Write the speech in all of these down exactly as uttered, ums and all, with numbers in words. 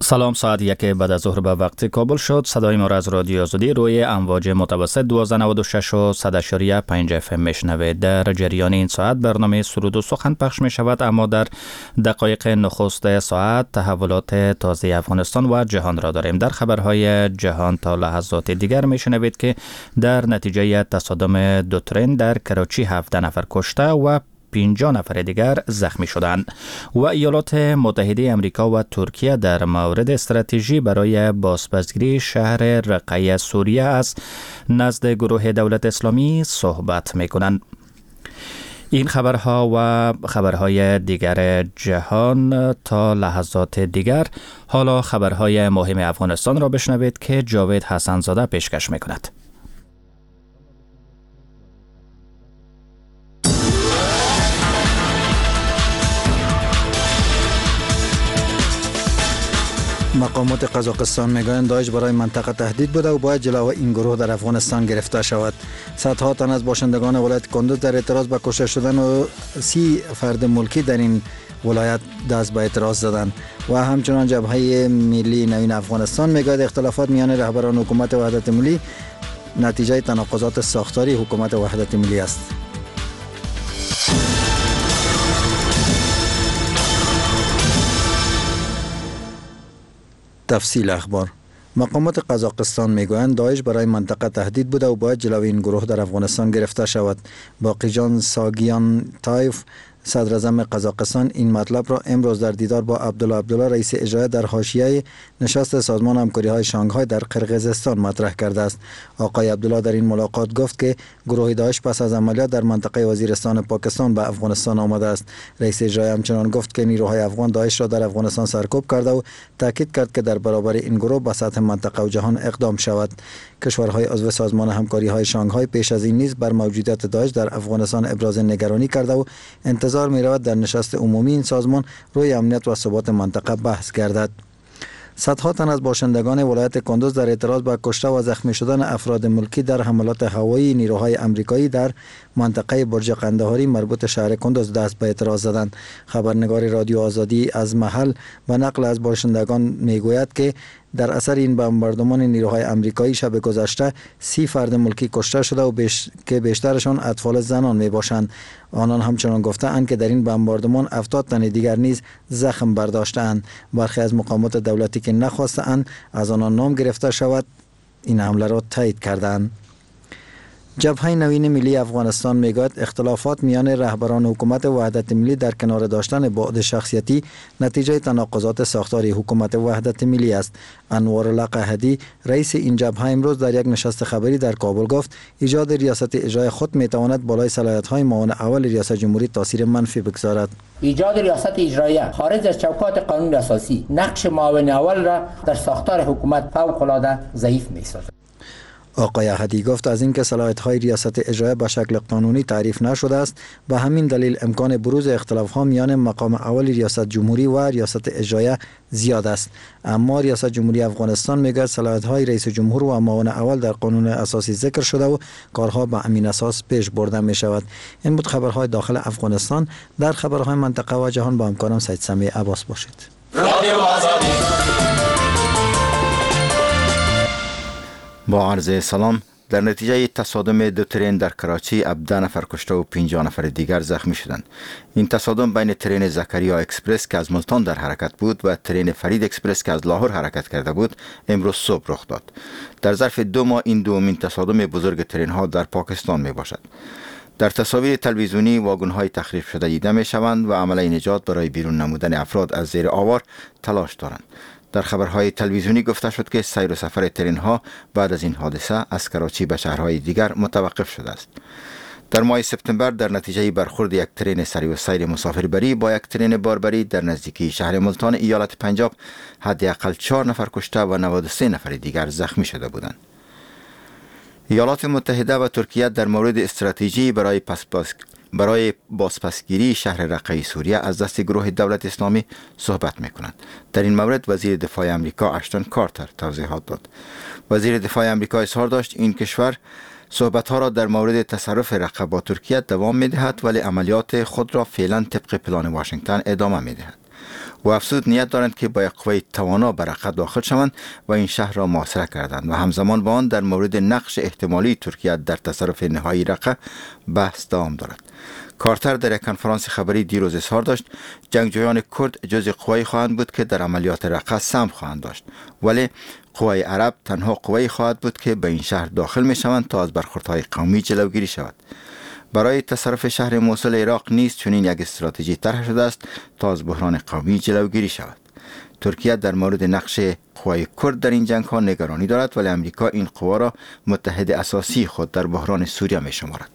سلام، ساعت یک بعد از ظهر به وقت کابل شد. صدای ما را از رادیو آزادی روی امواج متوسط دویست و نود و شش و صد و پنج اف ام میشنوید. در جریان این ساعت برنامه سرود و سخن پخش می شود، اما در دقایق نخست ساعت تحولات تازه افغانستان و جهان را داریم. در خبرهای جهان تا لحظات دیگر می شنوید که در نتیجه تصادم دو ترن در کراچی هفده نفر کشته و پنجاه نفر دیگر زخمی شدند. و ایالات متحده امریکا و ترکیه در مورد استراتژی برای بازپسگیری شهر رقه سوریه از نزد گروه دولت اسلامی صحبت می‌کنند. این خبرها و خبرهای دیگر جهان تا لحظات دیگر. حالا خبرهای مهم افغانستان را بشنوید که جاوید حسن زاده پیشکش می‌کند. مقامات قزاقستان میگویند داعش برای منطقه تهدید بوده و باید جلوی این گروه در افغانستان گرفته شود. صدها تن از باشندگان ولایت کندوز در اعتراض به کشته شدن و سی فرد ملکی در این ولایت دست به اعتراض زدند. و همچنان جبهه ملی نوین افغانستان میگوید اختلافات میان رهبران حکومت وحدت ملی نتیجه تناقضات ساختاری حکومت وحدت ملی است. تفصیل اخبار. مقامات قزاقستان میگویند داعش برای منطقه تهدید بوده و باید جلوی این گروه در افغانستان گرفته شود. باقیجان ساگیان تایف صدر اعظم قزاقستان این مطلب را امروز در دیدار با عبدالله عبدالله رئیس اجرایی در حاشیه نشست سازمان همکاری های شانگهای در قرقیزستان مطرح کرده است. آقای عبدالله در این ملاقات گفت که گروه داعش پس از عملیات در منطقه وزیرستان پاکستان به افغانستان آمده است. رئیس اجرایی همچنان گفت که نیروهای افغان داعش را در افغانستان سرکوب کرده و تاکید کرد که در برابر این گروه به سطح منطقه و جهان اقدام شود. کشورهای عضو سازمان همکاری های شانگهای پیش از این نیز بر موجودیت داعش در افغانستان ابراز نگرانی کرده و انتظار می رود در نشست عمومی این سازمان روی امنیت و ثبات منطقه بحث گردد. صدها تن از باشندگان ولایت کندوز در اعتراض به کشته و زخمی شدن افراد ملکی در حملات هوایی نیروهای آمریکایی در منطقه برج قندهاری مربوط شهر کندوز دست به اعتراض زدند. خبرنگار رادیو آزادی از محل و نقل از باشندگان میگوید که در اثر این بمباردمان نیروهای آمریکایی شب گذشته سی فرد ملکی کشته شده و بیش... که بیشترشان اطفال زنان می باشند. آنان همچنان گفته‌اند که در این بمباردمان هفتاد تن دیگر نیز زخم برداشته‌اند. برخی از مقامات دولتی که نخواسته‌اند از آنان نام گرفته شود این حمله را تایید کردند. جبهه نوین ملی افغانستان میگوید اختلافات میان رهبران حکومت وحدت ملی در کنار داشتن بعد شخصیتی نتیجه تناقضات ساختاری حکومت وحدت ملی است. انوارالله قحطی رئیس این جبهه امروز در یک نشست خبری در کابل گفت ایجاد ریاست اجرایی خود میتواند بالای صلاحیت‌های معاون اول ریاست جمهوری تاثیر منفی بگذارد. ایجاد ریاست اجرایی خارج از چوکات قانون اساسی نقش معاون اول را در ساختار حکومت فوق‌العاده ضعیف می‌سازد. آقای احدی گفت از اینکه صلاحیت‌های ریاست اجرایی به شکل قانونی تعریف نشده است به همین دلیل امکان بروز اختلاف‌ها میان مقام اول ریاست جمهوری و ریاست اجرایی زیاد است. اما ریاست جمهوری افغانستان میگوید صلاحیت‌های رئیس جمهور و معاون اول در قانون اساسی ذکر شده و کارها به همین اساس پیش برده می شود. این بود خبرهای داخل افغانستان. در خبرهای منطقه و جهان با همکارم سید سمیع عباس باشید. با عرض سلام. در نتیجه تصادم دو ترین در کراچی هفده نفر کشته و پنجاه نفر دیگر زخمی شدند. این تصادم بین ترین زکریا اکسپرس که از ملتان در حرکت بود و ترین فرید اکسپرس که از لاهور حرکت کرده بود امروز صبح رخ داد. در ظرف دو ماه این دومین تصادم بزرگ ترین ها در پاکستان می باشد. در تصاویر تلویزیونی واگن‌های تخریب شده دیده می شوند و عمل نجات برای بیرون نمودن افراد از زیر آوار تلاش دارند. در خبرهای تلویزیونی گفته شد که سیر و سفر ترین ها بعد از این حادثه از کراچی به شهرهای دیگر متوقف شده است. در ماه سپتامبر در نتیجه برخورد یک ترین سری و سیر مسافربری با یک ترین باربری در نزدیکی شهر ملتان ایالت پنجاب حداقل چهار نفر کشته و نود و سه نفر دیگر زخمی شده بودند. ایالات متحده و ترکیه در مورد استراتژی برای پس پس برای بازپسگیری شهر رقه سوریه از دست گروه دولت اسلامی صحبت می‌کنند. در این مورد وزیر دفاع آمریکا اشتون کارتر توضیحات داد. وزیر دفاع آمریکا اظهار داشت این کشور صحبت‌ها را در مورد تصرف رقه با ترکیه دوام می‌دهد ولی عملیات خود را فعلا طبق پلان واشنگتن ادامه می‌دهد. و افزود نیت دارند که با قوه توانا به رقه داخل شوند و این شهر را محاصره کردند و همزمان با آن در مورد نقش احتمالی ترکیه در تصرف نهایی رقه بحث دوام دارد. کارتر در یک کنفرانس خبری دیروز اظهار داشت جنگجویان کرد جزء قوای خواهند بود که در عملیات رقه سهم خواهند داشت، ولی قوای عرب تنها قوای خواهد بود که به این شهر داخل می شوند تا از برخوردهای قومی جلوگیری شود. برای تصرف شهر موصل عراق نیز چنین یک استراتژی طرح شده است تا از بحران قومی جلوگیری شود. ترکیه در مورد نقش قوای کرد در این جنگ ها نگرانی دارد، ولی امریکا این قوا را متحد اساسی خود در بحران سوریه می شمارد.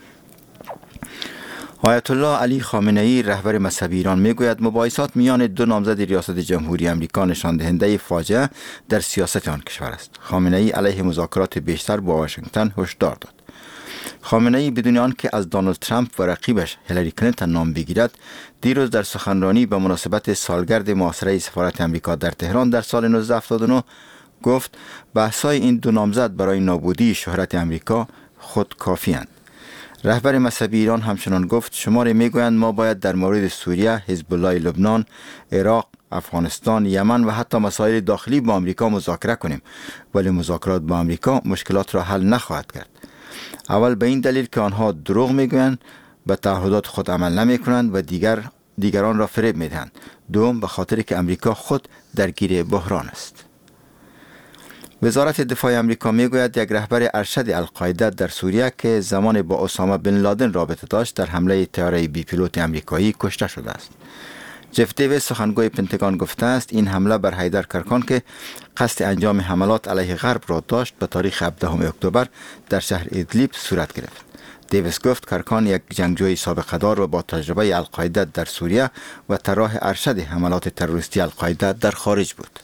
آیت الله علی خامنه ای رهبر مذهبی ایران میگوید مباحثات میان دو نامزد ریاست جمهوری آمریکا نشان دهنده فاجعه در سیاست آن کشور است. خامنه ای علیه مذاکرات بیشتر با واشنگتن هشدار داد. خامنه ای بدون آنکه از دونالد ترامپ و رقیبش هیلاری کلینتون نام بگیرد، دیروز در سخنرانی به مناسبت سالگرد محاصره سفارت آمریکا در تهران در سال نوزده هفتاد و نه گفت بحث‌های این دو نامزد برای نابودی شهرت آمریکا خود کافی‌اند. رهبر مذهبی ایران همچنان گفت شماری میگویند ما باید در مورد سوریه، حزب الله لبنان، عراق، افغانستان، یمن و حتی مسائل داخلی با آمریکا مذاکره کنیم، ولی مذاکرات با آمریکا مشکلات را حل نخواهد کرد. اول به این دلیل که آنها دروغ میگویند، به تعهدات خود عمل نمی کنند و دیگر دیگران را فریب میدهند. دوم به خاطر که آمریکا خود درگیر بحران است. وزارت دفاع آمریکا میگوید یک رهبر ارشد القاعده در سوریه که زمان با اسامه بن لادن رابطه داشت در حمله طیاره بی پیلوت آمریکایی کشته شده است. جف دیویس سخنگوی پنتاگون گفته است این حمله بر حیدر کرکان که قصد انجام حملات علیه غرب را داشت به تاریخ هفدهم اکتبر در شهر ادلیب صورت گرفت. دیویس گفت کرکان یک جنگجوی سابقه دار و با تجربه القاعده در سوریه و طراح ارشد حملات تروریستی القاعده در خارج بود.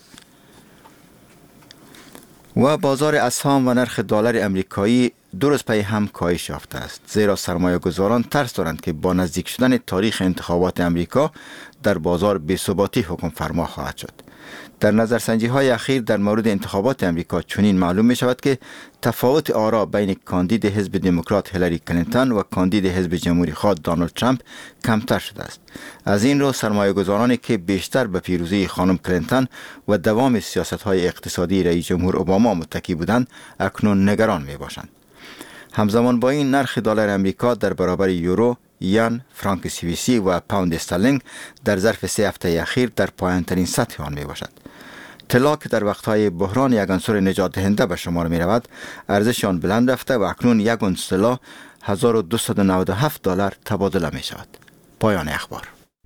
و بازار اسهام و نرخ دلار امریکایی دو روز پی هم کاهش یافته است، زیرا سرمایه گذاران ترس دارند که با نزدیک شدن تاریخ انتخابات امریکا در بازار بی‌ثباتی حکم فرما خواهد شد. در نظرسنجی های اخیر در مورد انتخابات امریکا چنین معلوم می شود که تفاوت آرا بین کاندید حزب دموکرات هیلاری کلینتون و کاندید حزب جمهوری خواه دونالد ترامپ کمتر شده است. از این رو سرمایه گذارانی که بیشتر به پیروزی خانم کلینتون و دوام سیاست های اقتصادی رئیس جمهور اوباما متکی بودند اکنون نگران می باشند. همزمان با این نرخ دلار امریکا در برابر یورو، ین، فرانک سوئیسی و پوند استرلینگ در ظرف سه هفته اخیر در پایان‌ترین سطح آن می باشد. طلا که در وقتهای بحران یک عنصر نجات دهنده به شمار می رود، ارزش آن بلند رفته و اکنون یک اونس طلا هزار و دویست و نود و هفت دلار تبادله می شود. پایان اخبار.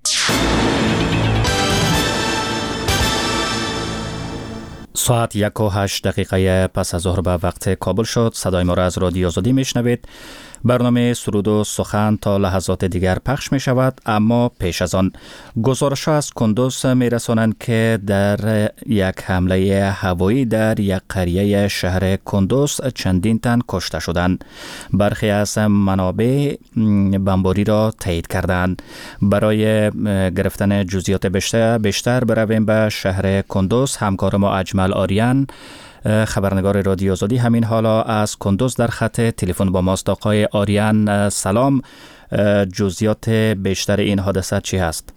ساعت یک و هشت دقیقه پس از ظهر به وقت کابل شد. صدای ما را از رادیو آزادی میشنوید. برنامه سرود و سخن تا لحظات دیگر پخش می شود، اما پیش از آن گزارش از کندوز می رسانند که در یک حمله هوایی در یک قریه شهر کندوز چندین تن کشته شدند. برخی از منابع بمباری را تایید کردند. برای گرفتن جزئیات بیشتر بیشتر برویم به شهر کندوز. همکار ما اجمل آریان خبرنگار رادیو آزادی همین حالا از کندوز در خط تلفن با ماست. آقای آریان سلام، جزئیات بیشتر این حادثه چی هست؟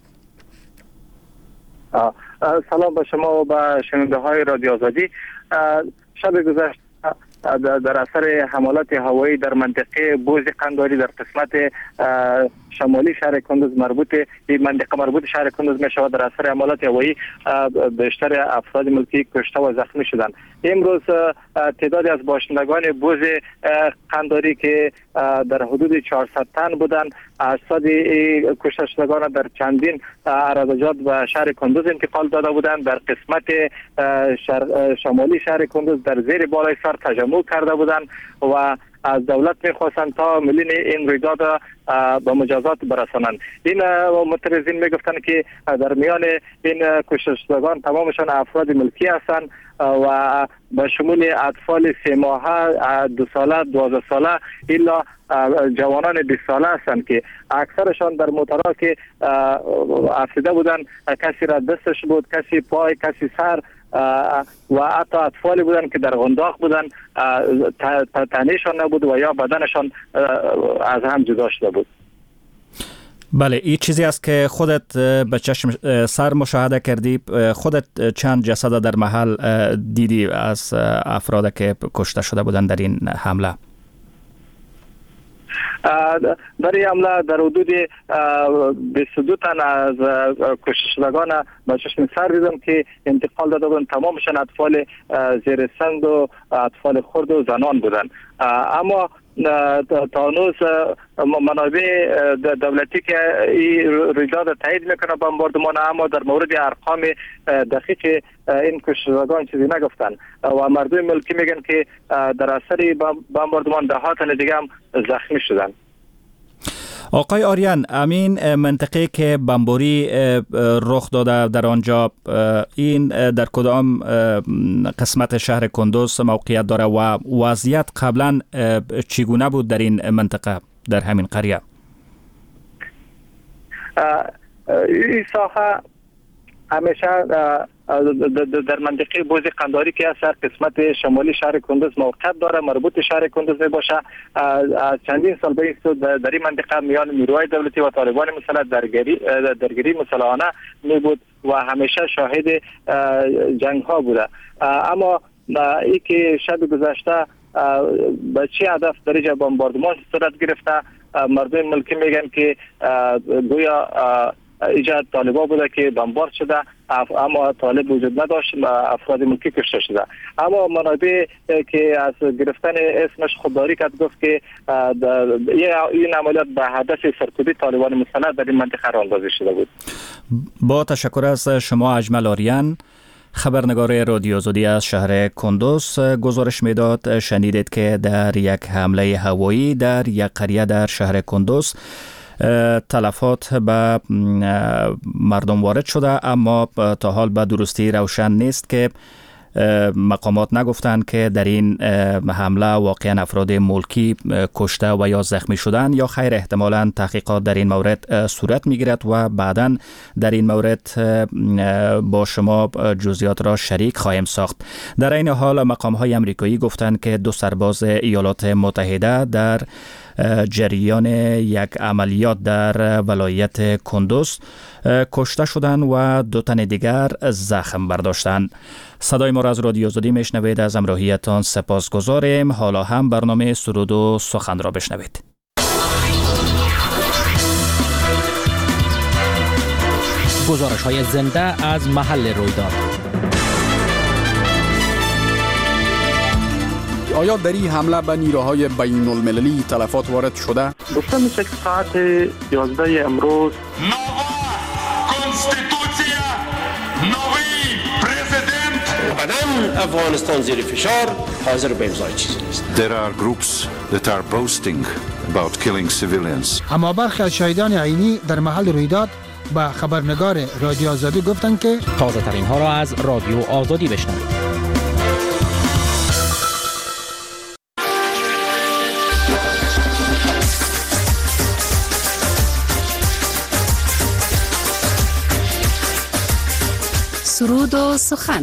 سلام به شما و به شنونده های رادیو آزادی. شب گذشته در اثر حملات هوایی در منطقه بوز قنداری در قسمت شمالی شهر کندوز مربوط این منطقه مربوط شهر کندوز می شود، در اثر حملات هوایی بیشتر افراد ملکی کشته و زخمی شدند. امروز تعدادی از باشندگان بوز قنداری که در حدود چهارصد تن بودند، اجساد کشته شدگان در چندین عرضجات و شهر کندوز انتقال داده بودند. در قسمت شمالی شهر کندوز در زیر بالای سر تجمع کرده بودند و از دولت میخواستند تا ملین این رویداد به مجازات برسانند. این معترضین میگفتند که در میان این کشته شدگان تمامشان افراد ملکی هستند و به شمول اطفال سه ماهه، دو ساله، دوازده ساله الا جوانان بیست ساله هستند که اکثرشان در موترها که افتاده بودند، کسی را دستش بود، کسی پای، کسی سر و حتی اطفال بودن که در غنداق بودن، تنشان نبود و یا بدنشان از هم جدا شده بود. بله، این چیزی است که خودت به چشم سر مشاهده کردی. خودت چند جسد در محل دیدی از افراد که کشته شده بودن در این حمله؟ در این حمله در حدود بیست و دو تن از کشته شدگان به چشم سر دیدم که انتقال داده بودن. تمامشان اطفال زیر سن و اطفال خرد و زنان بودن. اما تا هنوز منابع دولتی که این رویداد تایید میکنه بمباردمان، اما در مورد ارقام دقیق این کشتگان چیزی نگفتن و مردم ملکی میگن که در اثر بمباردمان ده ها تن دیگه هم زخمی شدن. آقای آریان، امین منطقه که بمباری رخ داده در آنجا، این در کدام قسمت شهر کندوز موقعیت داره و وضعیت قبلا چگونه بود در این منطقه، در همین قریه؟ این ساحه همیشه در منطقه بوز قنداری که از قسمت شمالی شهر کندوز موقعیت داره، مربوط شهر کندوز می باشه. از چندین سال به این در این منطقه میان نیروهای دولتی و طالبان مسلح درگیری درگیری مسلحانه می بود و همیشه شاهد جنگ ها بوده. اما ای که شب گذشته به چه هدف درجه بمباردمان صورت گرفته، مردم ملکی میگن که گویا ایجاد طالبا بوده که بمبارد شده، اما طالب وجود نداشت، افراد ملکی کشته شده. اما منابع که از گرفتن اسمش خودداری کرد گفت که این عملیات به هدف سرکوبی طالبان مسلح در این منطقه راه اندازی شده بود. با تشکر از شما اجمل آریان، خبرنگار رادیو آزادی از شهر کندوز گزارش میداد. شنیدید که در یک حمله هوایی در یک قریه در شهر کندوز تلفات به مردم وارد شده، اما تا حال به درستی روشن نیست که مقامات نگفتند که در این حمله واقعا افراد ملکی کشته و یا زخمی شدن یا خیر. احتمالاً تحقیقات در این مورد صورت میگیرد و بعداً در این مورد با شما جزئیات را شریک خواهیم ساخت. در این حال مقام‌های آمریکایی گفتند که دو سرباز ایالات متحده در جریان یک عملیات در ولایت کندوز کشته شدند و دو تن دیگر زخم برداشتند. صدای ما را از رادیو آزادی میشنوید. از همراهیتان سپاسگزاریم. حالا هم برنامه سرود و سخن را بشنوید. گزارش های زنده از محل رویداد. آیا در این حمله به نیروهای بین المللی تلفات وارد شده؟ گفته میشه که ساعت یازده امروز بدن افغانستان زیر فشار حاضر به امضای چیزی نیست. There are groups that are boasting about killing civilians. اما برخی از شاهدان عینی در محل رویداد با خبرنگار رادیو آزادی گفتند که تازه ترین ها را از رادیو آزادی بشنوید. سرود و سخن.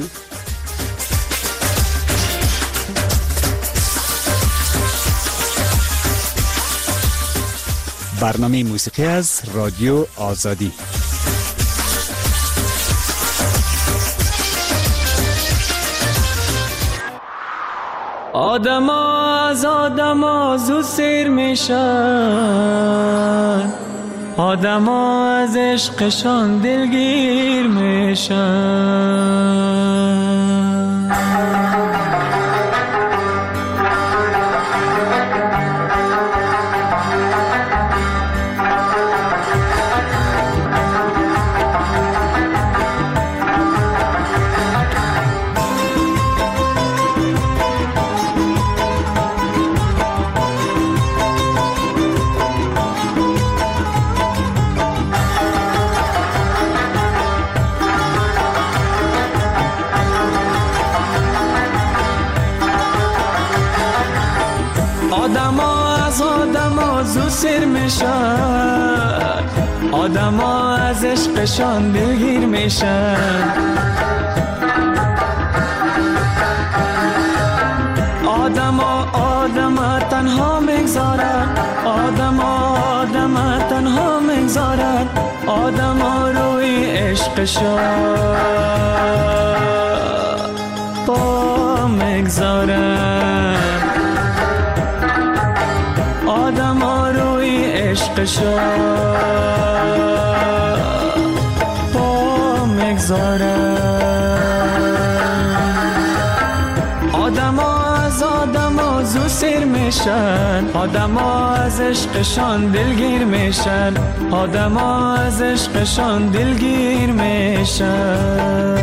برنامه موسیقی از رادیو آزادی. آدم از آدم آزو سیر میشن، آدم از عشقشان دلگیر میشن. سیر میشن، آدم ها از عشقشان دلگیر میشن. آدم ها آدم ها تنها میگذارن، آدم ها آدم ها تنها میگذارن. شاد با مگذارن آدم ها روی عشق شاد با مگذارن آدم ها از آدم ها زو سیر میشن آدم ها از عشقشان دلگیر میشن آدم ها از عشقشان دلگیر میشن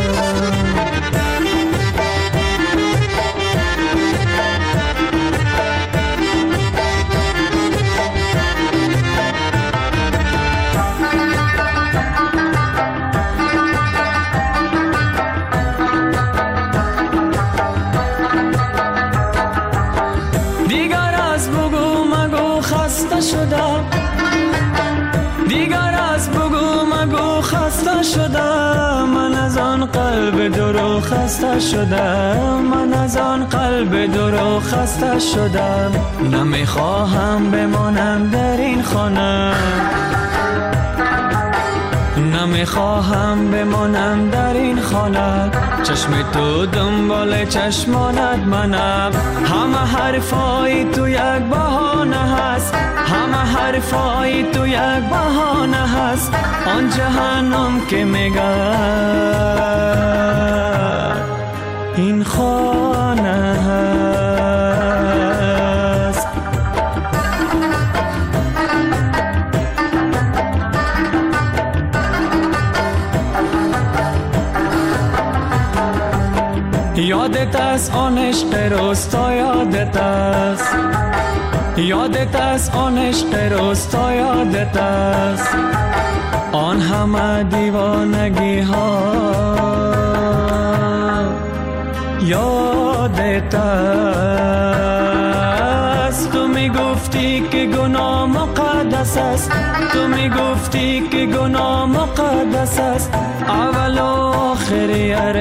دیگر از بگو مگو خسته شدم من از آن قلب درو خسته شدم من از آن قلب درو خسته شدم نمیخواهم بمانم در این خانه نمیخواهم بمانم در این خانه چشم تو دنبال چشمانت منم همه حرفای تو یک بهانه هست همه حرفای تو یک بهانه هست آن جهنم که میگه این خانه هست یادت است آن عشق روستا یادت است یادت است آن عشق روستا یادت است آن همه دیوانگی ها یادت است تو میگفتی که گناه مقدس است تو میگفتی که گناه مقدس است اول و آخری هر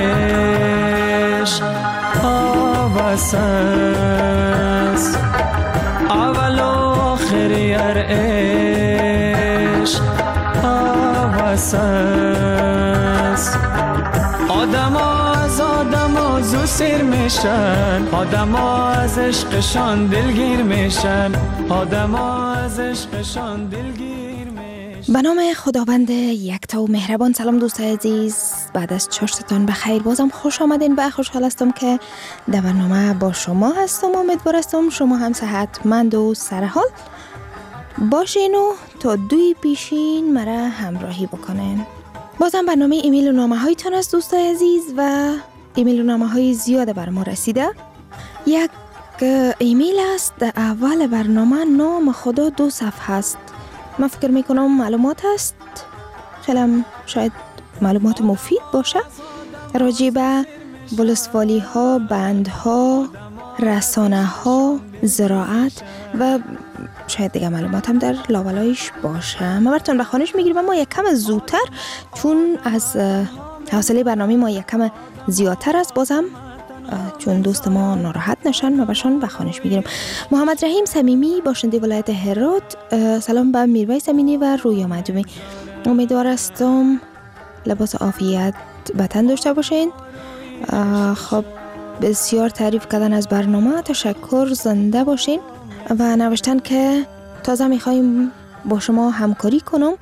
عشق آوس است اول و آخری هر عشق آوس است آدم ها از آدم ها زو سیر میشن آدم ها از عشقشان دلگیر میشن آدم ها از عشقشان دلگیر میشن. به نام خداوند یکتا و مهربان. سلام دوستای عزیز، بعد از چاشتتان بخیر، بازم خوش آمدین و خوشحال هستم که در برنامه با شما هستم. امیدوار هستم شما هم صحتمند و سرحال باشین و تا دوی پیشین مرا همراهی بکنین. بازم برنامه ایمیل و نامه هایتان است دوستای عزیز و ایمیل و نامه های زیاده بر ما رسیده. یک ایمیل است در اول برنامه، نام خدا دو صفحه است. من فکر میکنم معلومات است، خیلی شاید معلومات مفید باشه راجع به ولسوالی ها، بند ها، رسانه ها، زراعت و شاید دیگه معلومات هم در لاولایش باشه. ما براتون به خوانش میگیریم، اما یک کم زودتر چون از حوصله برنامه ما یک کم زیادتر است، بازم چون دوست ما ناراحت نشن ما برشان به خوانش میگیریم. محمد رحیم صمیمی باشنده ولایت هرات، سلام به میرویس امینی و رویا مدومی. امیدوار هستم لباس عافیت به تن داشته باشین. خب بسیار تعریف کردن از برنامه، تشکر، زنده باشین. و نوشتن که تازه میخوایم با شما همکاری کنم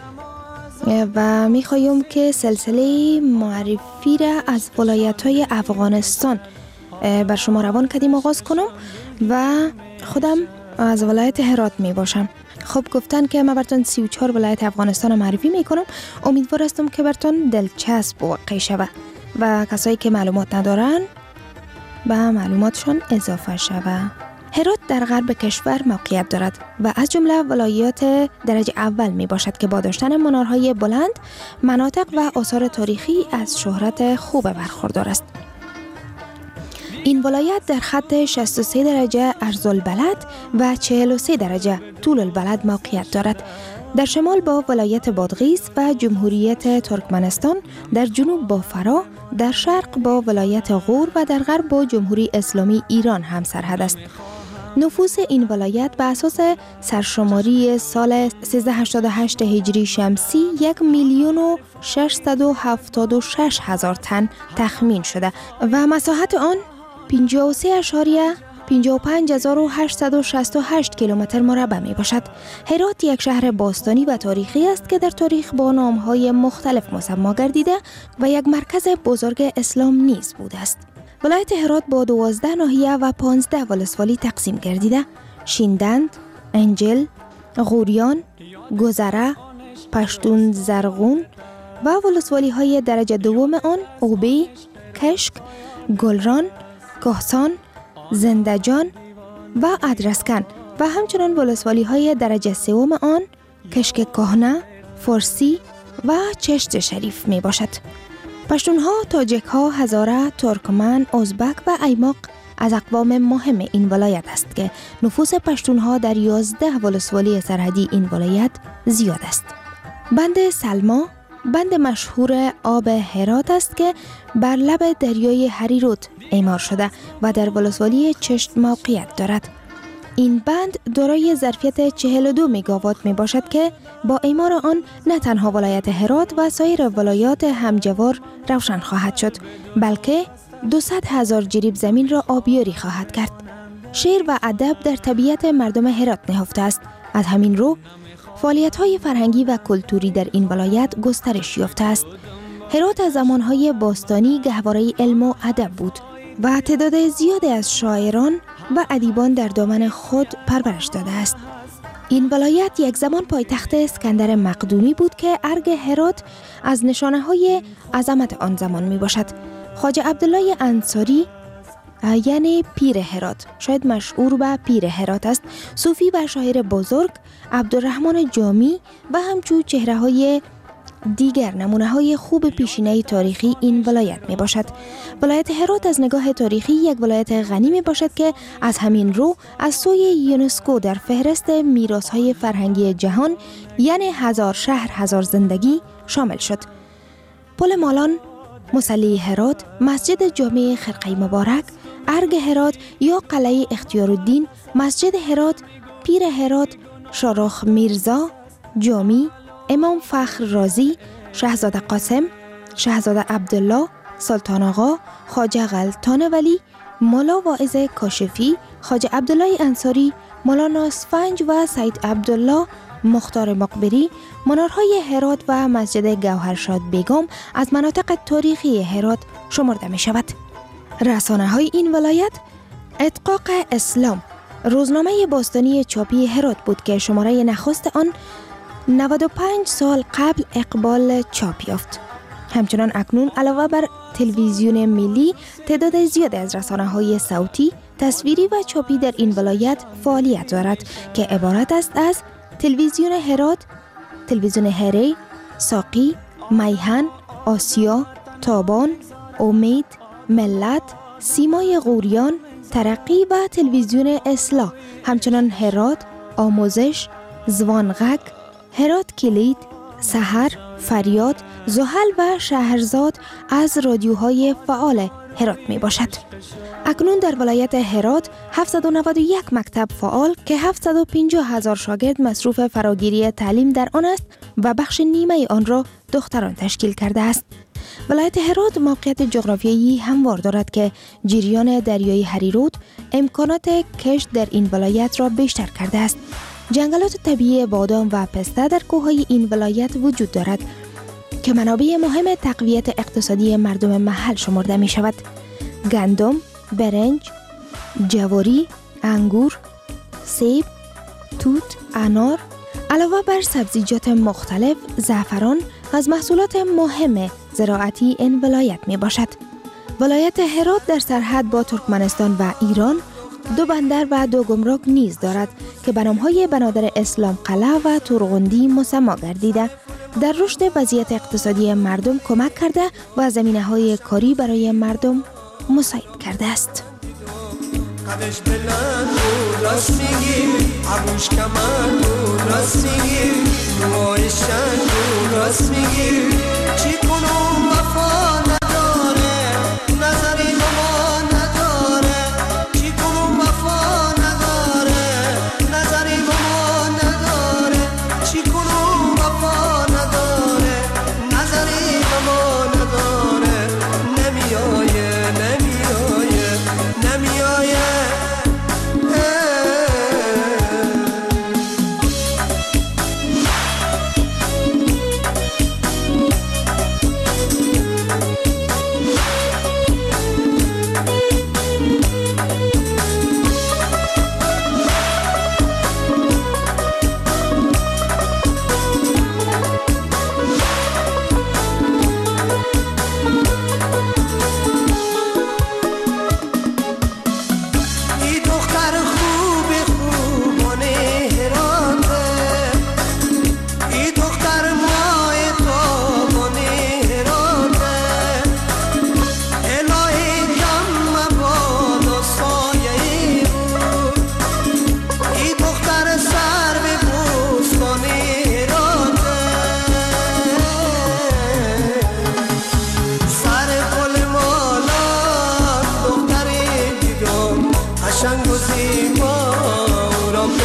و میخوایم که سلسله معرفی را از ولایت‌های افغانستان بر شما روان کردیم آغاز کنم و خودم از ولایت هرات می باشم. خب گفتن که من براتون سی و چهار ولایت افغانستان معرفی میکنم. امیدوار هستم که براتون دلچسب واقع شود و کسایی که معلومات ندارن به معلوماتشون اضافه شود. هرات در غرب کشور موقعیت دارد و از جمله ولایات درجه اول می باشد که با داشتن منارهای بلند، مناطق و آثار تاریخی از شهرت خوب برخوردار است. این ولایت در خط شصت و سه درجه عرض البلد و چهل و سه درجه طول البلد موقعیت دارد. در شمال با ولایت بادغیس و جمهوریت ترکمنستان، در جنوب با فرا، در شرق با ولایت غور و در غرب با جمهوری اسلامی ایران هم سرحد است. نفوس این ولایت به اساس سرشماری سال سیزده هشتاد و هشت هجری شمسی یک میلیون و ششصد و هفتاد و شش هزار تن تخمین شده و مساحت آن پنجاه و سه اشاریه پنجاه و پنج هزار و هشتصد و شصت و هشت کیلومتر مربع می باشد. هرات یک شهر باستانی و تاریخی است که در تاریخ با نام‌های مختلف مسما گردیده و یک مرکز بزرگ اسلام نیز بوده است. ولایت هرات با دوازده ناحیه و پانزده ولسوالی تقسیم گردیده: شیندند، انجل، غوریان، گذره، پشتون زرغون و ولسوالی های درجه دوم آن اوبی، کشک، گلران، کهسان، زندجان و ادرسکن و همچنان ولسوالی های درجه سوم آن کشک کهنه، فارسی و چشت شریف می باشد. پشتونها، تاجکها، هزاره، ترکمن، ازبک و ایماق از اقوام مهم این ولایت است که نفوس پشتونها در یازده ولسوالی سرحدی این ولایت زیاد است. بند سلما بند مشهور آب هرات است که بر لب دریای هریرود اعمار شده و در ولسوالی چشت موقعیت دارد. این بند دارای ظرفیت چهل و دو مگاوات می باشد که با اعمار آن نه تنها ولایت هرات و سایر ولایات همجوار روشن خواهد شد، بلکه دویست هزار جریب زمین را آبیاری خواهد کرد. شعر و ادب در طبیعت مردم هرات نهفته است. از همین رو فعالیت‌های فرهنگی و کلتوری در این ولایت گسترش یافته است. هرات از زمانهای باستانی گهواره علم و ادب بود و تعداد زیادی از شاعران و ادیبان در دامن خود پرورش داده است. این ولایت یک زمان پایتخت اسکندر مقدونی بود که ارگ هرات از نشانه‌های عظمت آن زمان می باشد. خواجه عبدالله انصاری یعنی پیر هرات، شاید مشهور به پیر هرات است، صوفی و شاعر بزرگ، عبدالرحمن جامی و همچون چهره‌های دیگر نمونه‌های خوب پیشینه تاریخی این ولایت می باشد. ولایت هرات از نگاه تاریخی یک ولایت غنی می باشد که از همین رو از سوی یونسکو در فهرست میراث‌های فرهنگی جهان یعنی هزار شهر هزار زندگی شامل شد. پل مالان، مصلی هرات، مسجد جامع خرقه مبارک، ارگ هرات یا قلعه اختیارالدین، مسجد هرات، پیر هرات، شاروخ میرزا، جامی، امام فخر رازی، شهزاده قاسم، شهزاده عبدالله، سلطان آقا، خواجه غلطان ولی، مولا واعظ کاشفی، خواجه عبدالله انصاری، مولانا اسفنج و سید عبدالله مختار مقبری، منارهای هرات و مسجد گوهرشاد بیگم از مناطق تاریخی هرات شمرده می شود. رسانه های این ولایت اتقاق اسلام روزنامه باستانی چاپی هرات بود که شماره نخست آن نود و پنج سال قبل اقبال چاپ یافت. همچنان اکنون علاوه بر تلویزیون ملی تعداد زیادی از رسانه‌های صوتی، تصویری و چاپی در این ولایت فعالیت دارد که عبارت است از تلویزیون هرات، تلویزیون هری، ساقی، میهن، آسیا، تابان، امید، ملت، سیمای غوریان، ترقی و تلویزیون اصلاح. همچنان هرات، آموزش، زوانغک، هرات کلید، سحر، فریاد، زحل و شهرزاد از رادیوهای فعال هرات می باشد. اکنون در ولایت هرات هفتصد و نود و یک مکتب فعال که هفتصد و پنجاه هزار شاگرد مصروف فراگیری تعلیم در آن است و بخش نیمه آن را دختران تشکیل کرده است. ولایت هرات موقعیت جغرافیایی هموار دارد که جریان دریای هریرود امکانات کشت در این ولایت را بیشتر کرده است. جنگلات طبیعی بادام و پسته در کوههای این ولایت وجود دارد که منابع مهم تقویت اقتصادی مردم محل شمرده می شود. گندم، برنج، جواری، انگور، سیب، توت، انار، علاوه بر سبزیجات مختلف، زعفران از محصولات مهم زراعتی این ولایت می باشد. ولایت هرات در سرحد با ترکمنستان و ایران دو بندر و دو گمرک نیز دارد که به نام‌های بنادر اسلام قلعه و تورغندی مسما گردیده در رشد وضعیت اقتصادی مردم کمک کرده و زمینه‌های کاری برای مردم مساعد کرده است. قدش بلند و راست میگی، عبوش کمند و راست میگی، روهای شنگ و راست میگی، چی کنم وفا نداره، نظری ما نداره، چی کنم وفا نداره.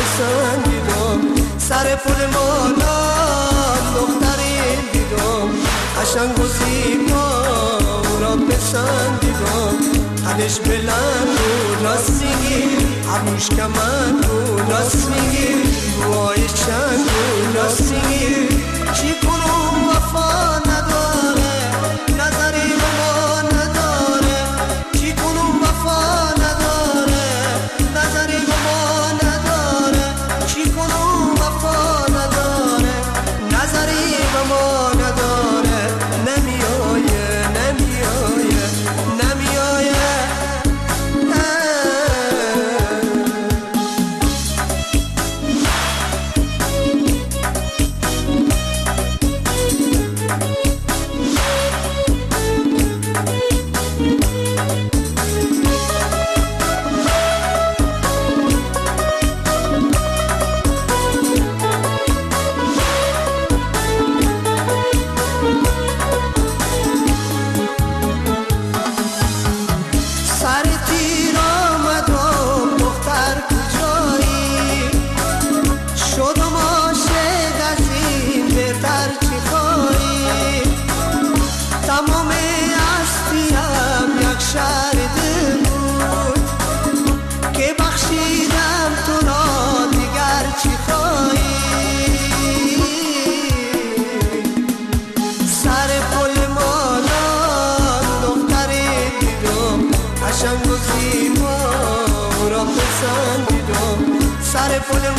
پسندیدم سر پل مالان دختری دیدم قشنگ و زیبا را پسندیدم قدش بلند و راستگی عبوش کمند و راستگی وای چند و راستگی چی کنم وفا نداره نظری به ما نداره چی کنم وفا نداره نظری به ما نداره چی کنم وفا نداره نظری به ما نداره نمیایه نمیایه نمیایه سر پل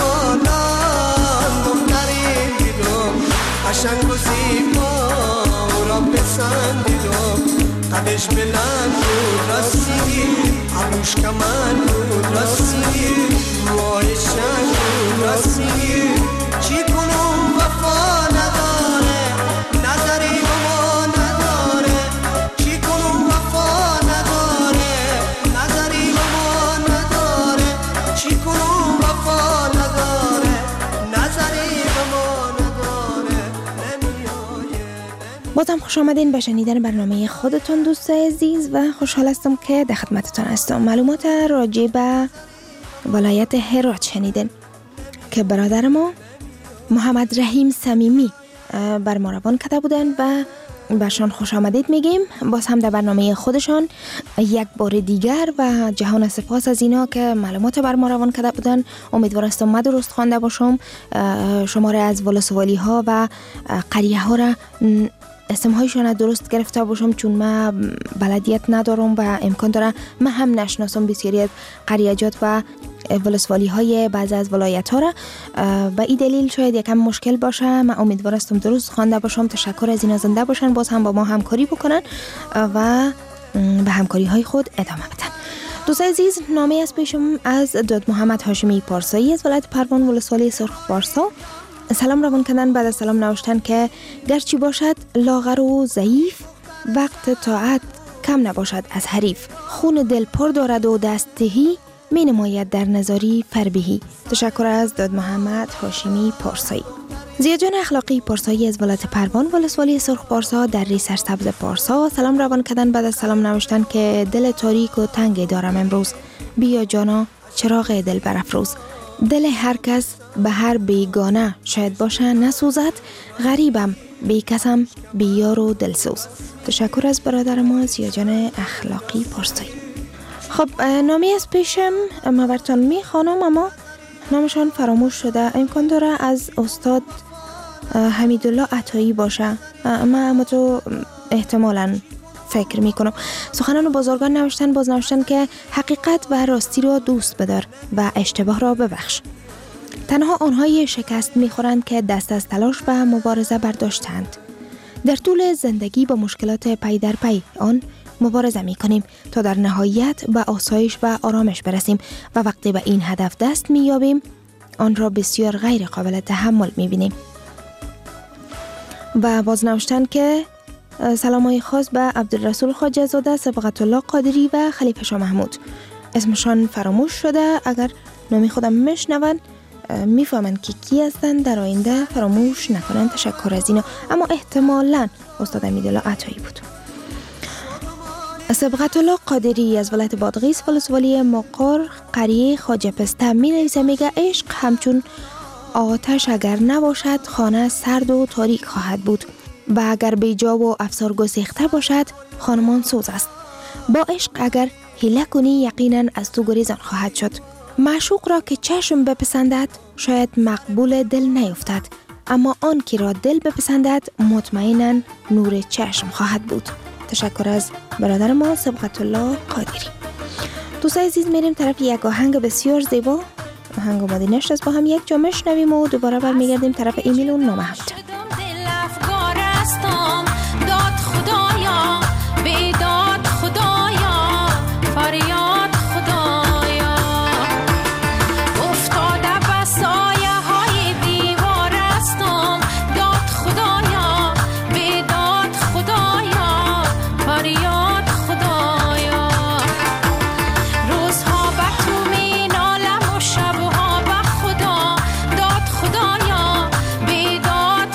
مالان دختری دیدم قشنگ و زیبا را پسندیدم قدش بلند بود راستگی عروش کمند بود راستگی وای شنگ بود راستگی چی کنم وفا نداره نظری به ما نداره چی کنم وفا نداره نظری به ما نداره چی کنم وفا نداره نظری به ما نداره نمیایه. بازم خوش آمدین به شنیدن برنامه خودتون دوستای عزیز و خوشحال هستم که در خدمتتون هستم. معلومات راجع به ولایت هرات شنیدین که برادر ما محمد رحیم صمیمی بر ما روان کرده بودن و برشان خوش آمدید میگیم. باز هم در برنامه خودشان یک بار دیگر و جهان سپاس از اینا که معلومات بر ما روان کرده بودن. امیدوارستم ما درست خوانده باشم، شماره از ولسوالی ها و قریه ها را اسم هایشان درست گرفته باشم، چون ما بلدیت ندارم و امکان داره من هم نشناسم بسیاری از قریجات و ولسوالی های بعضی از ولایت ها را. به این دلیل شاید یکم مشکل باشه. من امیدوارستم درست خوانده باشم. تشکر از اینا، زنده باشن، باز هم با ما همکاری بکنن و به همکاری های خود ادامه بدن. دوست عزیز، نامه از پیشم از داد محمد هاشمی پارسایی از ولایت پروان ولسوالی سرخ پارسا. سلام روان کردن. بعد از سلام نوشتن که گرچی باشد لاغر و ضعیف، وقت طاعت کم نباشد از حریف. خون دل پر دارد و دستهی، می نماید در نظاری فربهی. تشکر از داد محمد هاشمی پارسایی. زیاجان اخلاقی پارسایی از ولایت پروان ولسوالی سرخ پارسا در ری سرسبز پارسا سلام روان کردن. بعد از سلام نوشتن که دل تاریک و تنگ دارم امروز، بیا جانا چراغ دل برافروز. دل هر کس به هر بیگانه شاید باشه نسوزد، غریبم بی کسم بیار و دلسوز. تشکر از برادر ما زیاجان اخلاقی پارسایی. خب نامی از پیشم ما براتون می خوانم اما نامشان فراموش شده. امکان داره از استاد حمیدالله عطایی باشه، ما اما تو احتمالاً فکر می کنم. سخنان بزرگان نوشتن باز نوشتن که حقیقت و راستی را دوست بدار و اشتباه را ببخش. تنها آنهای شکست می خورند که دست از تلاش و مبارزه برداشتند. در طول زندگی با مشکلات پی در پی آن مبارزه می کنیم تا در نهایت به آسایش و آرامش برسیم و وقتی به این هدف دست می یابیم آن را بسیار غیر قابل تحمل می بینیم. و باز نوشتن که سلامای خاص به عبدالرسول خواجه زاده، صبغت الله قادری و خلیفه شاه محمود. اسمشان فراموش شده، اگر نامی خودم میشنون میفهمن که کی هستن، در آینده فراموش نکنن. تشکر از اینا. اما احتمالاً استاد حمیدالله عطایی بود. صبغت الله قادری از ولایت بادغیس ولسوالی مقر قریه خواجه پسته می نویسه، میگه عشق همچون آتش اگر نباشد خانه سرد و تاریک خواهد بود و اگر بیجا و افسار گسیخته باشد خانمان سوز است. با عشق اگر حیله کنی یقینا از تو گریزان خواهد شد. معشوق را که چشم بپسندد شاید مقبول دل نیفتد، اما آن که را دل بپسندد مطمئنا نور چشم خواهد بود. تشکر از برادر ما صبغت الله قادری. دوستای عزیز میریم طرف یک آهنگ بسیار زیبا. آهنگ اومده نشت است، با هم یک جا میشنویم و دوباره برمیگردیم طرف ایمیل و نامه هم. داد خدایا بیداد خدایا فریاد خدایا افتاده به سایه های دیوار استم داد خدایا بیداد خدایا فریاد خدایا روزها به تو می نالم و شبها به خدا داد خدایا بیداد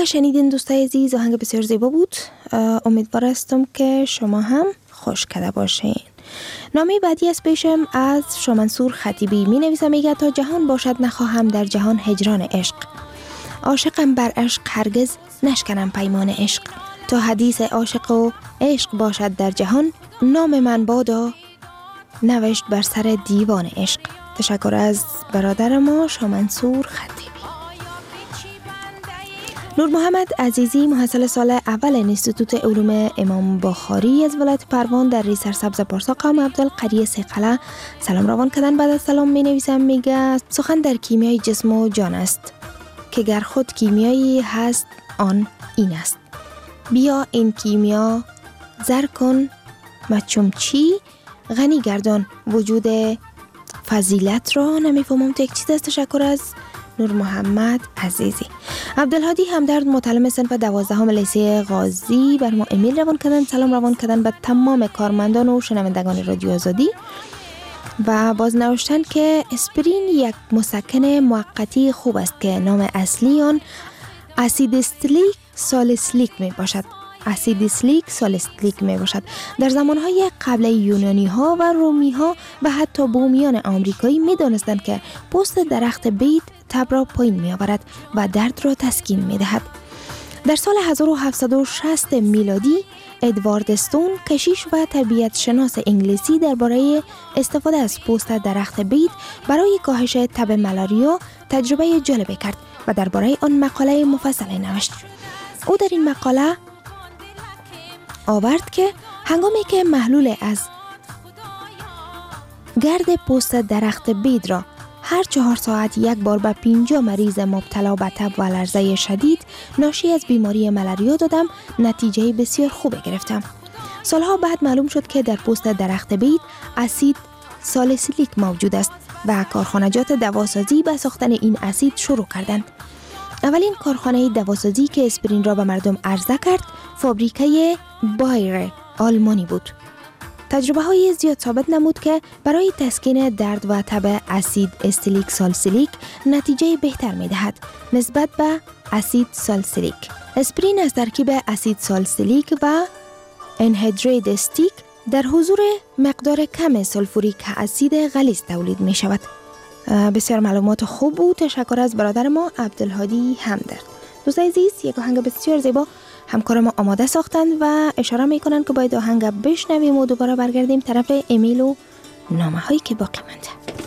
اگر شنیدین دوستای عزیز آهنگ بسیار زیبا بود. امیدوار هستم که شما هم خوش کرده باشین. نامه بعدی از پیشم از شامنصور خطیبی می نویسه، میگه تا جهان باشد نخواهم در جهان هجران عشق، عاشقم بر عشق هرگز نشکنم پیمان عشق، تا حدیث عاشق و عشق باشد در جهان، نام من بادا نوشت بر سر دیوان عشق. تشکر از برادر ما شامنصور خطیبی. نور محمد عزیزی محصل سال اول انستیتوت علوم امام بخاری از ولایت پروان در ری سرسبز پارسا قوم عبدالقری سیقله سلام روان کردن. بعد از سلام می نویسم، میگه سخن در کیمیای جسم و جان است که گر خود کیمیایی هست آن این است، بیا این کیمیا زر کن مچم چی غنی گردان وجود فضیلت را. نمیفهمم تو یک چیز است. تشکر از نور محمد عزیزی. عبدالهادی همدرد متعلم صنف دوازدهم لیسه غازی بر ما ایمیل روان کردن، سلام روان کردن به تمام کارمندان و شنوندگان رادیو آزادی و باز نوشتن که اسپرین یک مسکن موقتی خوب است که نام اصلی آن اسیدستلیک سالسیلیک می باشد. اسیدستلیک سالسیلیک می باشد. در زمانهای قبل یونانی ها و رومی ها و حتی بومیان آمریکایی می دانستند که پوست درخت بید تب را پایین می آورد و درد را تسکین می دهد. در سال هزار و هفتصد و شصت میلادی ادوارد استون کشیش و طبیعت شناس انگلیسی درباره استفاده از پوست درخت بید برای کاهش تب ملاریا تجربه جالب کرد و درباره آن مقاله مفصلی نوشت. او در این مقاله آورد که هنگامی که محلول از گرد پوست درخت بید را هر چهار ساعت یک بار به پنجاه مریض مبتلا به تب و لرزه شدید ناشی از بیماری ملاریا دادم، نتیجه بسیار خوب گرفتم. سالها بعد معلوم شد که در پوست درخت بید اسید سالسیلیک موجود است و کارخانجات دواسازی به ساختن این اسید شروع کردند. اولین کارخانه دواسازی که اسپرین را به مردم عرضه کرد فابریکه بایر آلمانی بود. تجربه های زیاد ثابت نمود که برای تسکین درد و تب اسید استیلیک سالسیلیک نتیجه بهتر می دهد نسبت به اسید سالسیلیک. اسپرین از ترکیب اسید سالسیلیک و انهیدرید استیک در حضور مقدار کم سلفوریک اسید غلیظ تولید می شود. بسیار معلومات خوب بود. تشکر از برادر ما عبدالهادی همدرد. دوستان عزیز، یک آهنگ بسیار زیبا همکار ما آماده ساختند و اشاره میکنند که باید آهنگ بشنویم و دوباره برگردیم طرف ایمیل و نامه هایی که باقی مانده.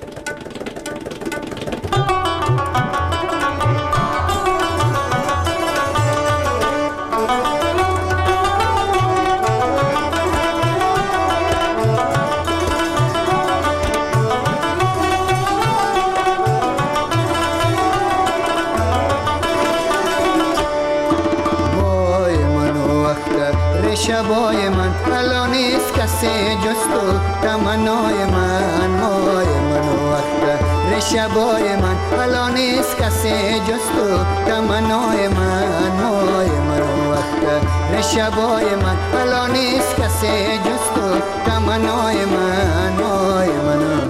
شبای من الان نیست کسی جستو تمنای من، مای من وقت شبای من الان نیست کسی جستو تمنای من، مای من وقت شبای من الان نیست کسی جستو تمنای من، مای من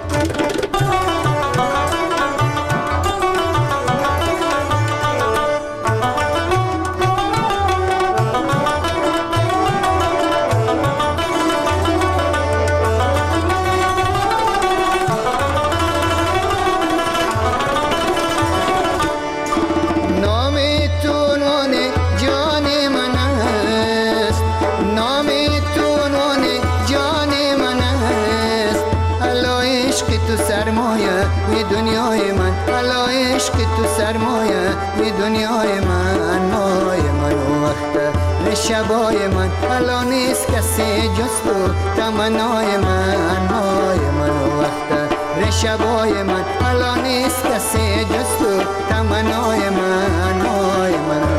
دنیای من، الا عشق تو سرمایه می دنیای من، مای من وقت شبای من الا نیست کسی جز تو تمنای من، مای من وقت شبای من الا نیست کسی جز تو تمنای من، مای من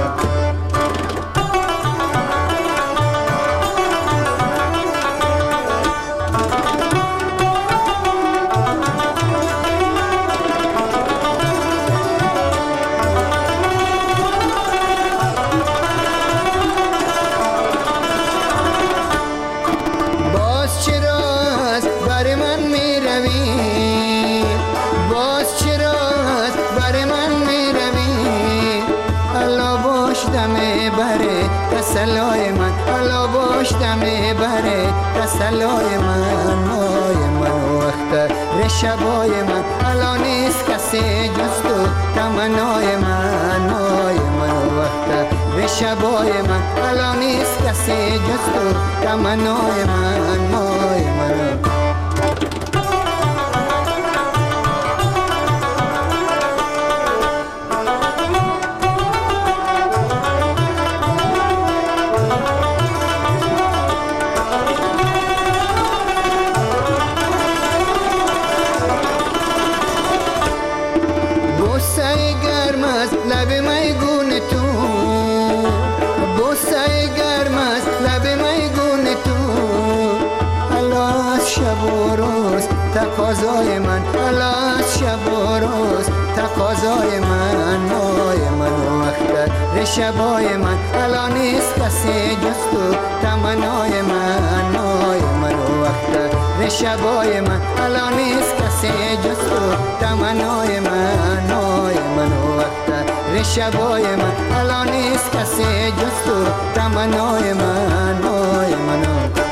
کشته میبره تسلای من مای من وقت رشبای من الان نیست کسی جز تو تمنای من مای من وقت رشبای من الان نیست کسی جز تو تمنای من مای من تقاضای من الاس شب و روز تقاضای من مای من وقت رشبای من الان نیست کسی جز تو تمنای من مای من وقت رشبای من الان نیست کسی جز تو تمنای من مای من وقت رشبای من الان نیست کسی جز تو تمنای من مای من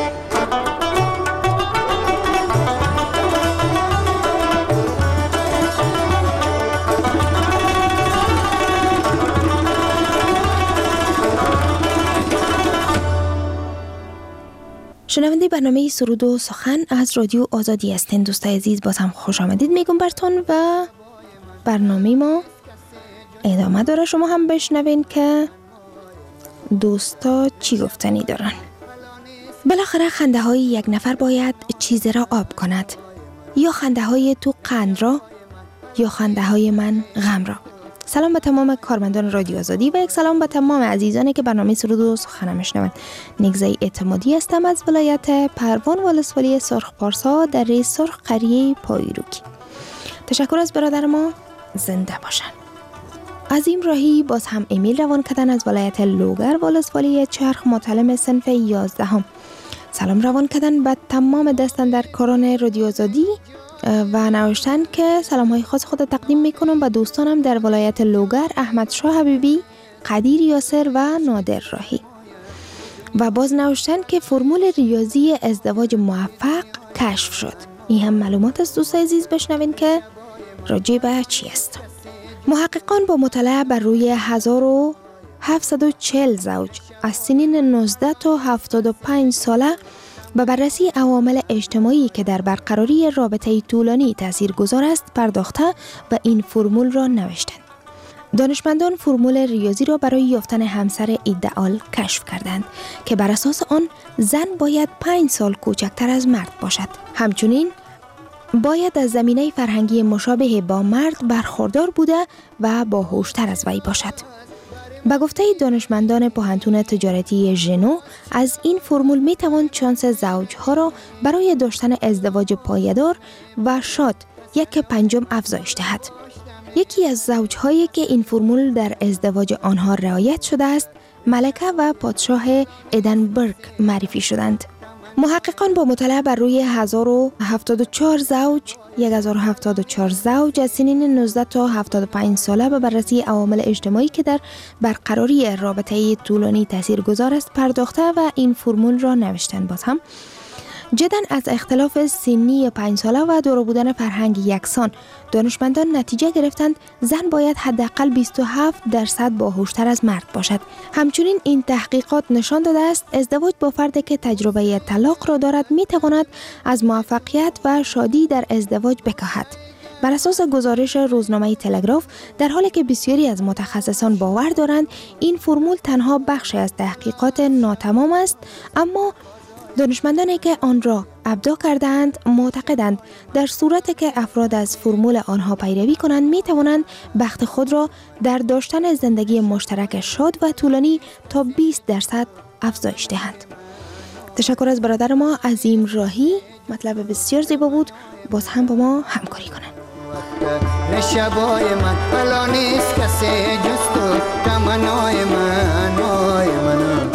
شنونده برنامه سرود و سخن از رادیو آزادی هستین. دوستای عزیز باز هم خوش آمدید میگم برتون و برنامه ما ادامه داره. شما هم بشنوین که دوستا چی گفتنی دارن. بالاخره خنده های یک نفر باید چیزی را آب کند، یا خنده های تو قند را یا خنده های من غم را. سلام به تمام کارمندان رادیو آزادی و یک سلام به تمام عزیزانی که برنامه سرود و سخن میشنوند. نگزای اعتمادی هستم از ولایت پروان ولسوالی سرخ پارسا در سرخ قریه پایروکی. تشکر از برادر ما، زنده باشن. عظیم راهی باز هم ایمیل روان کردن از ولایت لوگر ولسوالی چرخ متعلم صنف یازدهم. سلام روان کردن به تمام دستاندرکاران رادیو آزادی و نوشتن که سلام های خاص خود تقدیم میکنم به دوستانم در ولایت لوگر احمد شاه حبیبی، قدیر یاسر و نادر راهی. و باز نوشتن که فرمول ریاضی ازدواج موفق کشف شد. این هم معلومات از دوست عزیز بشنوین که راجع به چی است. محققان با مطالعه بر روی هزار و هفتصد و چهل زوج از سنین نوزده تا هفتاد و پنج ساله به بررسی عوامل اجتماعی که در برقراری رابطه طولانی تاثیرگذار است پرداخته و این فرمول را نوشتند. دانشمندان فرمول ریاضی را برای یافتن همسر ایدئال کشف کردند که بر اساس آن زن باید پنج سال کوچکتر از مرد باشد. همچنین باید از زمینه فرهنگی مشابه با مرد برخوردار بوده و باهوشتر از وی باشد. به گفته دانشمندان پوهنتون تجارتی ژنو، از این فرمول می توان شانس زوجها را برای داشتن ازدواج پایدار و شاد یک پنجم افزایش دهد. یکی از زوجهایی که این فرمول در ازدواج آنها رعایت شده است، ملکه و پادشاه ادنبرگ معرفی شدند. محققان با مطالعه بر روی هزار و هفتاد و چهار زوج هزار و هفتاد و چهار زوج از سنین نوزده تا هفتاد و پنج ساله به بررسی عوامل اجتماعی که در برقراری رابطه طولانی تاثیرگذار است پرداخته و این فرمول را نوشتند. باز هم جدا از اختلاف سنی پنج ساله و دور بودن فرهنگ یکسان، دانشمندان نتیجه گرفتند زن باید حداقل بیست و هفت درصد باهوشتر از مرد باشد. همچنین این تحقیقات نشان داده است ازدواج با فردی که تجربه طلاق را دارد می تواند از موفقیت و شادی در ازدواج بکاهد. بر اساس گزارش روزنامه تلگراف، در حالی که بسیاری از متخصصان باور دارند این فرمول تنها بخشی از تحقیقات ناتمام است، اما دانشمندانی که آن را ابداع کردند معتقدند در صورتی که افراد از فرمول آنها پیروی کنند می توانند بخت خود را در داشتن زندگی مشترک شاد و طولانی تا بیست درصد افزایش دهند. تشکر از برادر ما عظیم راهی، مطلب بسیار زیبا بود. باز هم با ما همکاری کنند. شبای من الان نیست کسی جز تو تمنای من مای من.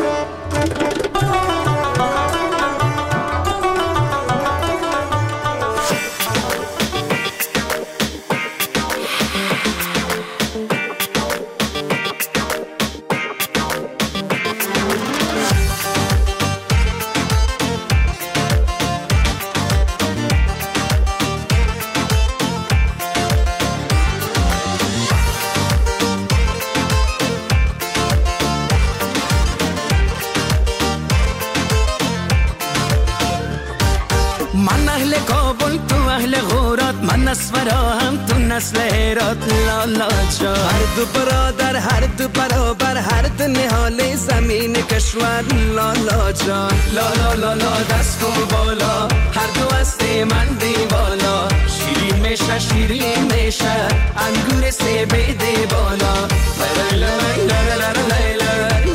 اهل کابل تو اهل غورات، من نسفراهم تو نسل هرات. لالا جان هر دو برادر هر دو برابر، هر دو نهال زمین کشور. لالا جان لالا لالا دست کو بالا، هر دو هست من دیوالا. شیرین میشه شیرین میشه انگور سیب دی بالا. لا لا لا لا لا لا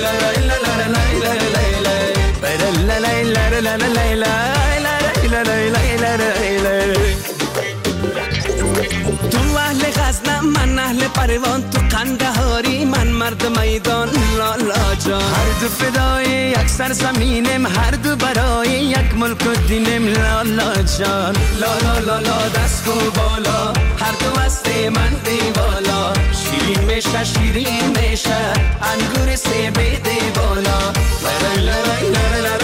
تو اهل غزنم من اهل پروان، تو قندهاری من مرد میدان. لالا جان هر دو فدای یک سرزمینم، هر دو برای یک ملک و دینم. لالا جان لالا لالا دست کو بالا، هر دو هست من دیوالا. شیرین میشه شیرین میشه انگور سیب دی بالا. لا لا لا لا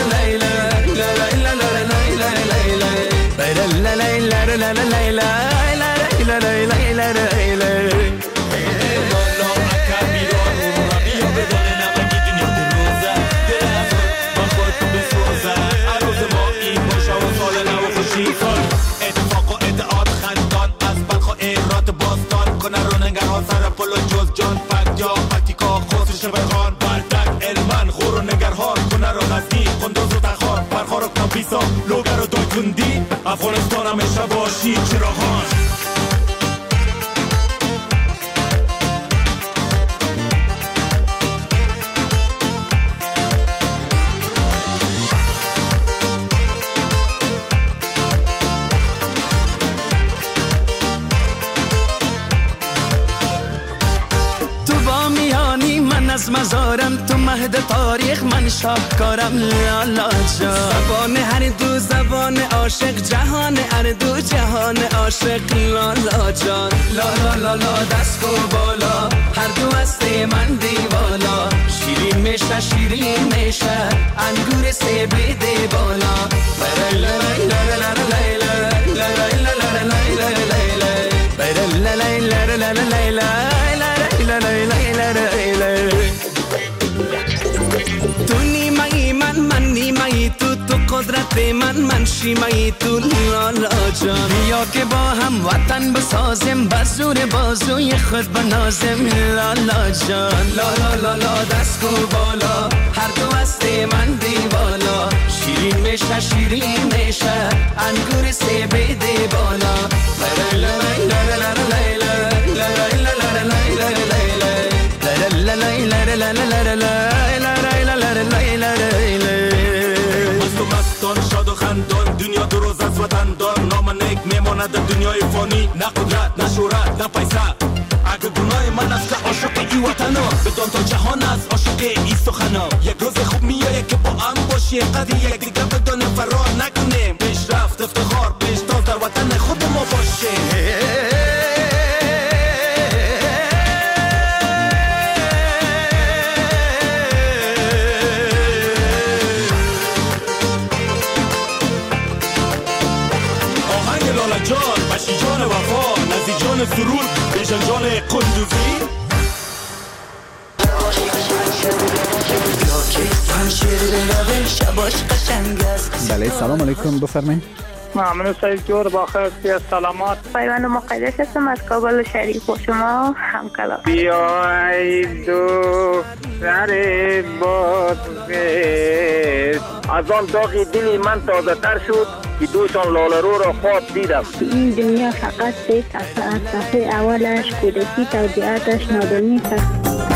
اتفاق و ادعاد خندان از بلخ و ایرات باستان کنه روننگر ها سر پل و جز جان پک یا پتیکا خسرش بخان بردک علمان غور و نگرهار کنه رو غزنی قندوز و تخار پرخار و کابیسا لوگر و دایکندی افغانستان همیشه باشی چراغان. از مزارم تو مهد تاریخ من شاهکارم. لالا جان زبان هر دو زبان عاشق، جهان هر دو جهان عاشق. لالا جان لالا لالا دست کو بالا، هر دو هست من دیوالا. شیرین میشه شیرین میشه انگور سیب دی بالا. لا لا لا لا تو نیمه‌ای من من نیمه‌ای تو، تو قدرت من من شیمه‌ای تو. لالا جان بیا که با هم وطن بسازیم، بزور بازوی خود بنازیم. لالا جان لالا لالا دست کو بالا، هر دو هست من دیوالا. شیرین میشه شیرین میشه انگور سیب دی بالا. لا لا لا لا مستان شاد و خندان، دنیا دو روز از وطن دار. نام نیک میماند دنیای فانی، نه قدرت نه شهرت نه پیسه. اگه گناه من است که عاشق ای وطنا، بدان تا جهان است عاشق ای سخنا. یک روز خوب میایه که با هم باشیم، قدر یک دیگه بدان فرار نکنیم. پیشرفت افتخار پیشتاز در وطن خود ما باشیم. جان بشی جان وفا، نزی جان سرور، بیشن جان قندوزی. بله سلام علیکم بفرمایید. ممنون سید جور با خیر سلامات. پیوند مقدس هستم از کابل شریف و شما همکلام. بیای دو سر بازگشت، از آن داغی دلی من تازه تر شد که دوشان لاله رو را خواب دیدم. این دنیا فقط سه صفحه از صفحه اولش کودکی، توجیهاتش نادانی است.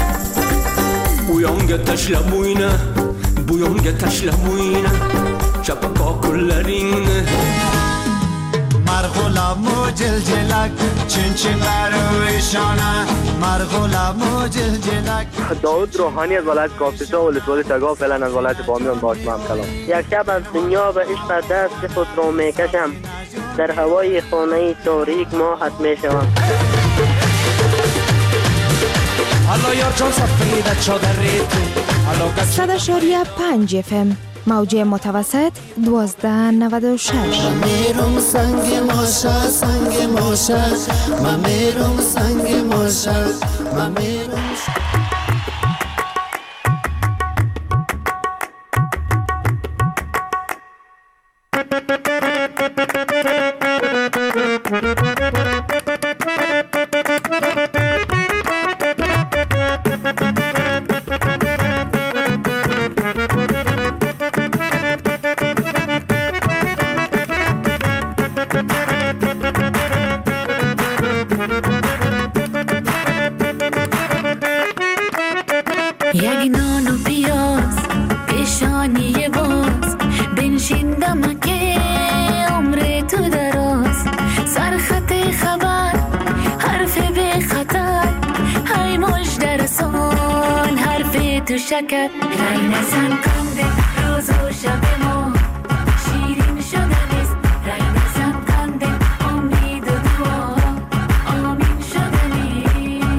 Uyange taşlamoyna, buyange taşlamoyna, çapaka kullarine. مرغلامو جلجلک چین چین برویشانه، مرغلامو جلجلک. داود روحانی از ولایت کاپیسا و ولسوالی تگاه، فعلا از ولایت بامیان باشم هم کلام. یک شب از دنیا به عشق دست خود رو میکشم، در هوای خانه تاریک ماهت میشوم. صد اشاریه پنج اف ام موجه متوسط دوازده نود و شش. میرم سنگ ماشه سنگ ماشه، من میرم سنگ ماشه، من میرم. کوچکت رای نزن کنده روز و شب ما شیرین شده نیست رای نزن کنده امید و دعا آمین شده نیست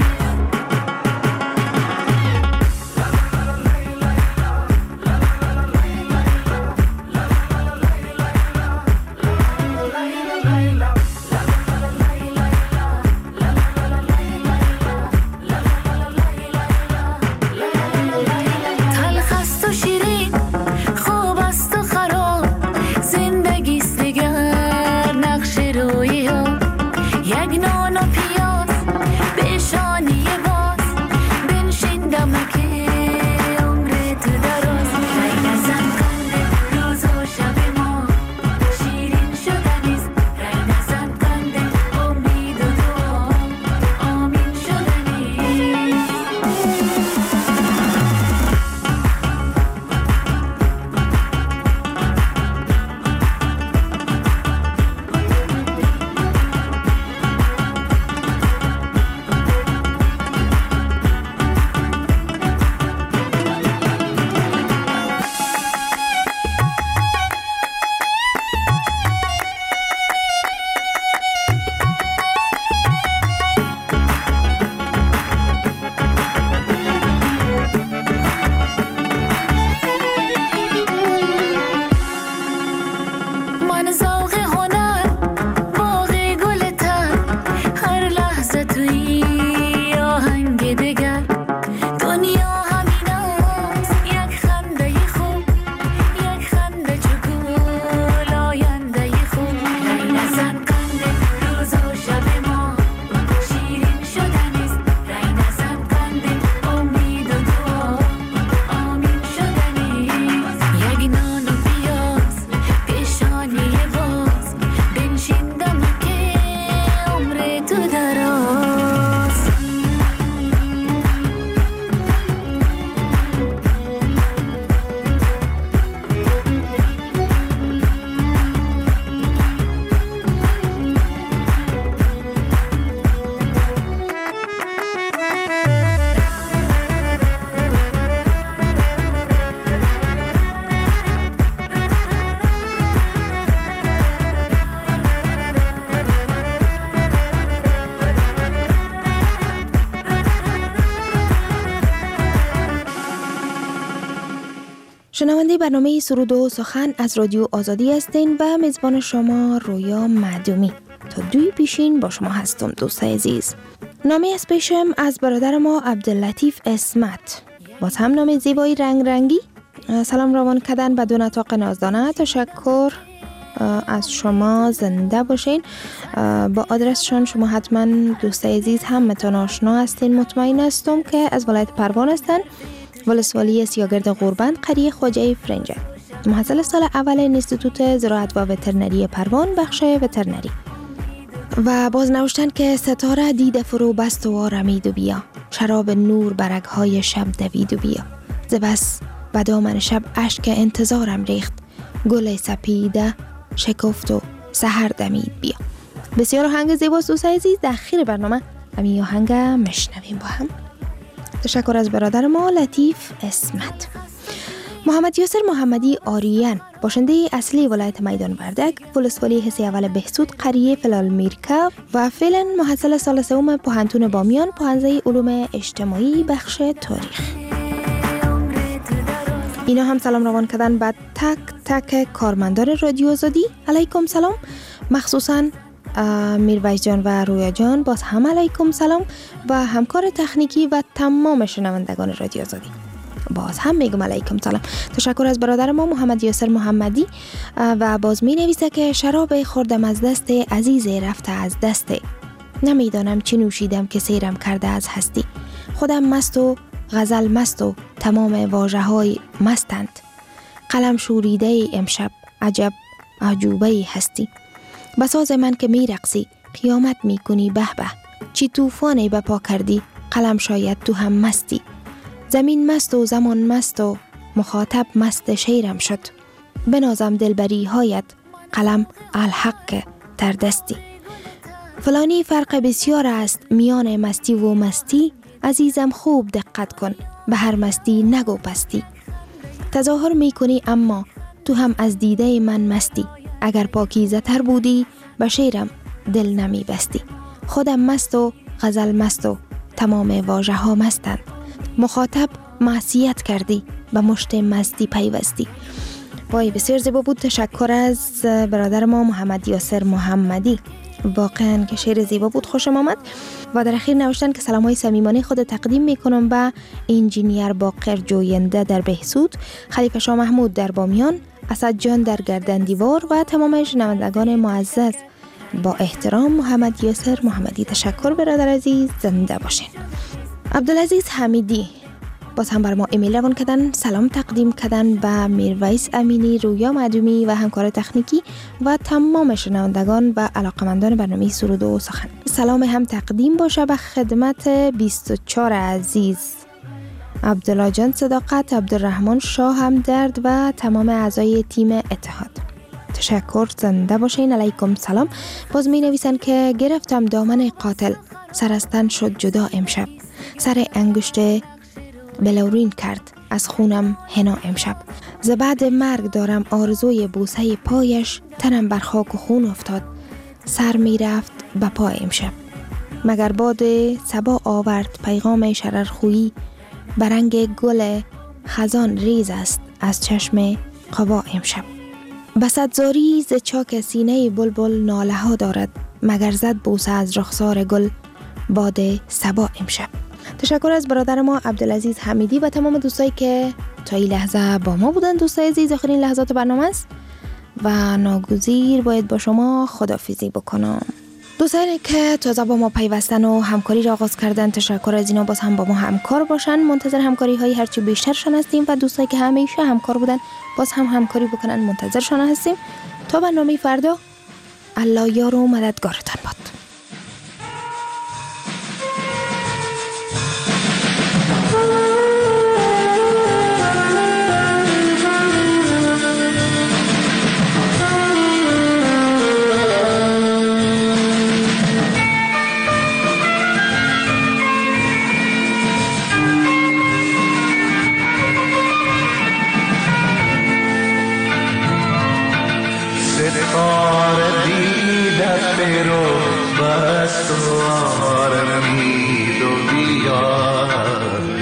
شنونده برنامه سرود و سخن از رادیو آزادی هستین و میزبان شما رویا معدومی. تا دوی پیشین با شما هستم دوست عزیز. نامه از پیشم از برادر ما عبداللطیف اسمت، باز هم نام زیبایی رنگ رنگی. سلام روان کردن به دو نطاق نازدانه. تشکر از شما، زنده باشین. با آدرسشان شما حتما دوست عزیز هم متان آشنا هستین. مطمئن هستم که از ولایت پروان هستن، ولسوالی سیاگرد غوربند، قریه خواجه فرنجه. محصل سال اول انستیتوت زراعت و وترنری پروان، بخش وترنری. و باز نوشتن که ستاره دید فرو بست و آرمید و بیا، شراب نور برگهای شب دوید و بیا، ز بس به دامن شب اشک انتظارم ریخت، گل سپیده شکفت و سحر دمید بیا. بسیار آهنگ زیباست دوست عزیز. در اخیر برنامه همین آهنگ مشنویم با هم. تشکر از برادر ما لطیف اسمت. محمد یاسر محمدی آریان، باشنده اصلی ولایت میدان وردک، ولسوالی حصه اول بهسود، قریه فلالمیرکا و فعلا محصل سال سوم پوهنتون بامیان، پوهنده علوم اجتماعی، بخش تاریخ. اینا هم سلام روان کردن بعد تک تک کارمندان رادیو آزادی. علیکم سلام. مخصوصاً میرویس جان و رویا جان، باز هم علیکم سلام. و همکار تکنیکی و تمام شنوندگان رادیو آزادی، باز هم میگم علیکم سلام. تشکر از برادر ما محمد یاسر محمدی. و باز می نویسه که شراب خوردم از دست عزیز رفته از دست، نمیدانم چی نوشیدم که سیرم کرده از هستی، خودم مست و غزل مست و تمام واژه های مستند، قلم شوریده امشب عجب عجوبه هستی، بساز من که می رقصی قیامت می کنی به به، چی توفانی بپا کردی قلم شاید تو هم مستی، زمین مست و زمان مست و مخاطب مست شیرم شد، بنازم دلبری هایت قلم الحق در دستی، فلانی فرق بسیار است میان مستی و مستی، عزیزم خوب دقت کن به هر مستی نگو پستی. تظاهر می کنی اما تو هم از دیده من مستی. اگر پاکیزه تر بودی به شیرم دل نمی بستی. خودم مست و غزل مست و تمام واژه ها مستند. مخاطب معصیت کردی به مشت مستی پیوستی. وای بسیار زیبا بود. تشکر از برادر ما محمد یاسر محمدی. واقعا که شعر زیبا بود، خوشم آمد. و در اخیر نوشتن که سلام های صمیمانه خود تقدیم میکنم به انجینیر باقر جوینده در بهسود، خلیفه شاه محمود در بامیان، اسد جان در گردندیوار و تمام شنوندگان معزز. با احترام محمد یاسر محمدی. تشکر برادر عزیز، زنده باشین. عبدالعزیز حمیدی باز هم بر ما ایمیل روان کردن، سلام تقدیم کردن به میرویس امینی، رویا معدومی و همکار تکنیکی و تمام شنوندگان و علاقمندان برنامه سرود و سخن. سلام هم تقدیم باشه به خدمت بیست و چهار عزیز، عبدالله جان صداقت، عبدالرحمن شاه همدرد و تمام اعضای تیم اتحاد. تشکر، زنده باشین. علیکم سلام. باز می نویسن که گرفتم دامن قاتل، سرستن شد جدا امشب، سر انگشت بلورین کرد از خونم حنا امشب. ز بعد مرگ دارم آرزوی بوسه پایش، تنم بر خاک و خون افتاد، سر می رفت به پای امشب. مگر باد صبا آورد پیغام شررخویی، برنگ گل خزان ریز است از چشم قبا امشب. بسدزاری ز چاک سینه بلبل ناله ها دارد، مگر زد بوسه از رخسار گل باد صبا امشب. تشکر از برادر ما عبدالعزیز حمیدی و تمام دوستایی که تا این لحظه با ما بودن. دوستای عزیز، آخرین لحظات برنامه است و ناگزیر باید با شما خداحافظی بکنم. دوستانی که تازه با ما پیوستن و همکاری را آغاز کردن، تشکر از اینا. باز هم با ما همکار باشن، منتظر همکاری های هرچی بیشترشان هستیم و دوستایی که همیشه همکار بودن باز هم همکاری بکنن، منتظرشان هستیم. تا برنامه فردا، الله یار و مددگارتان باد. بس تو آرمید و بیار